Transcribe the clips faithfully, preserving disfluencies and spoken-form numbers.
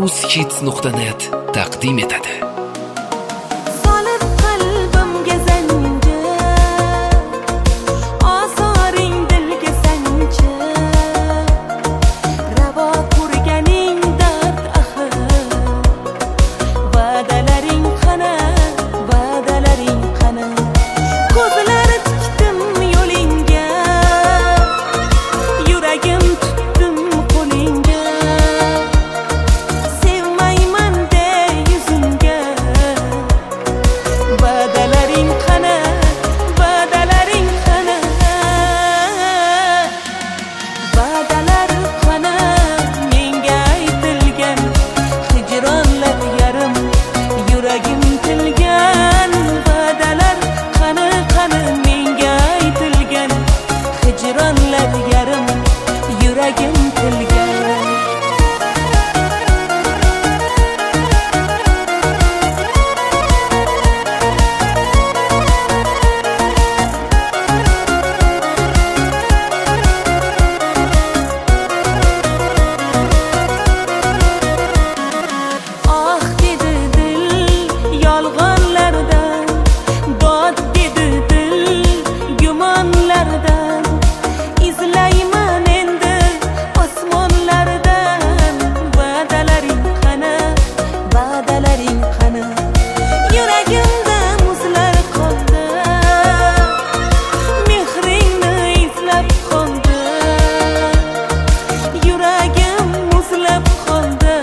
uzkids nuqta net taqdim etadi. Solib qalbimga zanjir, osaring dilga sanchir, ravo ko'rganing dard axir, va'dalaring qana, va'dalaring qana, ko'zlar tikdim yo'lingga, yuragim tutdim qo'lingga. Yuragim tilgan ah dedi dil yolg'onlardan, dod dedi dil gumonlardan, izlayman endi osmonlardan, va'dalaring qana, va'dalaring qana, yuragimda muzlar qoldi, mehringni izlab qoldi, yuragim muzlab qoldi,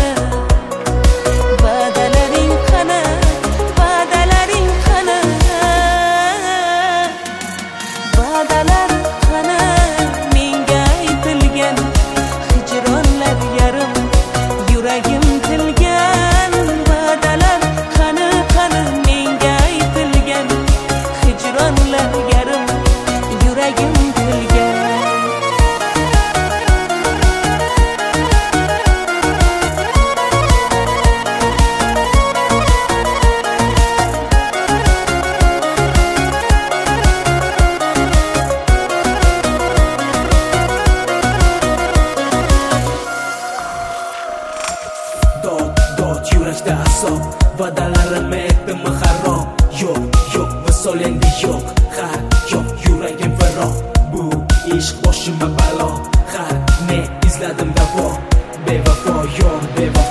va'dalaring qana, va'dalaring qana, va'dalar qana, menga aytilgan hijronlar yarim, yuragim tilgan, va'dalar qana, qana, menga aytilgan hijronlar yarim, yuragim tilgan. Dod, dod yurakda asob, va'dalarim etdimmi harom? Yo'q, yo'q, misol endi yo'q, ha, yo'q, yuragim firoq, bu ishq boshimga balo, ha, ne izladim davo, bevafo yor, bevafo